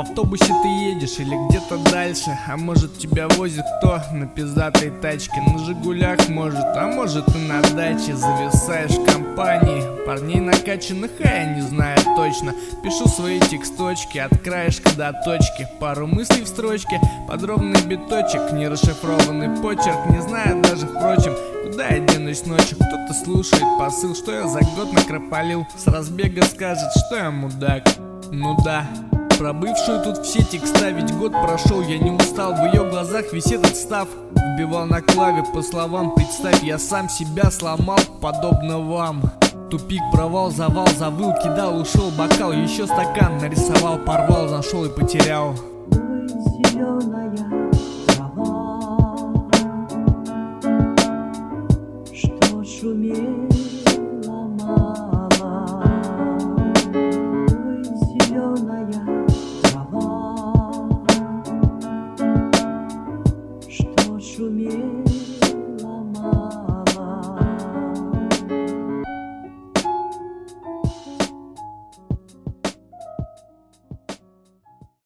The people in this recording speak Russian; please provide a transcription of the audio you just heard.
В автобусе ты едешь или где-то дальше, а может тебя возит кто на пиздатой тачке. На Жигулях может, а может и на даче. Зависаешь в компании парней накачанных, а я не знаю точно. Пишу свои тексточки от краешка до точки, пару мыслей в строчке, подробный биточек, нерасшифрованный почерк. Не знаю даже, впрочем, куда я денусь ночью. Кто-то слушает посыл, что я за год накропалил. С разбега скажет, что я мудак. Ну да, про бывшую тут все текста, ведь год прошел, я не устал. В ее глазах весь этот став вбивал на клаве по словам. Представь, я сам себя сломал, подобно вам. Тупик, провал, завал, завыл, кидал, ушел бокал, еще стакан нарисовал, порвал, нашел и потерял. Ой, зеленая трава, что шумит